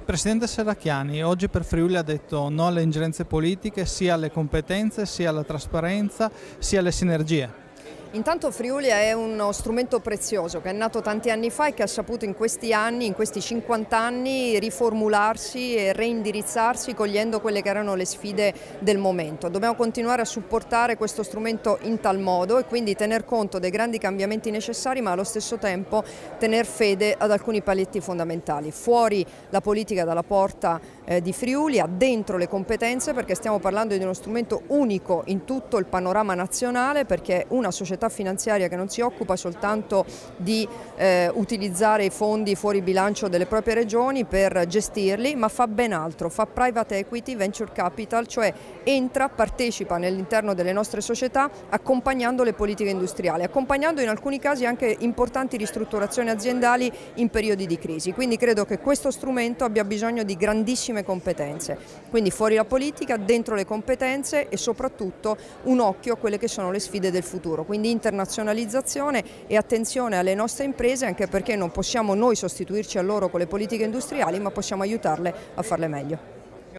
Presidente Serracchiani oggi per Friuli ha detto no alle ingerenze politiche, sia alle competenze, sia alla trasparenza, sia alle sinergie. Intanto Friuli è uno strumento prezioso che è nato tanti anni fa e che ha saputo in questi anni, in questi 50 anni, riformularsi e reindirizzarsi cogliendo quelle che erano le sfide del momento. Dobbiamo continuare a supportare questo strumento in tal modo e quindi tener conto dei grandi cambiamenti necessari, ma allo stesso tempo tener fede ad alcuni paletti fondamentali. Fuori la politica dalla porta di Friuli, dentro le competenze, perché stiamo parlando di uno strumento unico in tutto il panorama nazionale, perché una società finanziaria che non si occupa soltanto di utilizzare i fondi fuori bilancio delle proprie regioni per gestirli, ma fa ben altro, fa private equity, venture capital, cioè entra, partecipa all'interno delle nostre società accompagnando le politiche industriali, accompagnando in alcuni casi anche importanti ristrutturazioni aziendali in periodi di crisi. Quindi credo che questo strumento abbia bisogno di grandissime competenze, quindi fuori la politica, dentro le competenze e soprattutto un occhio a quelle che sono le sfide del futuro. Quindi internazionalizzazione e attenzione alle nostre imprese, anche perché non possiamo noi sostituirci a loro con le politiche industriali, ma possiamo aiutarle a farle meglio.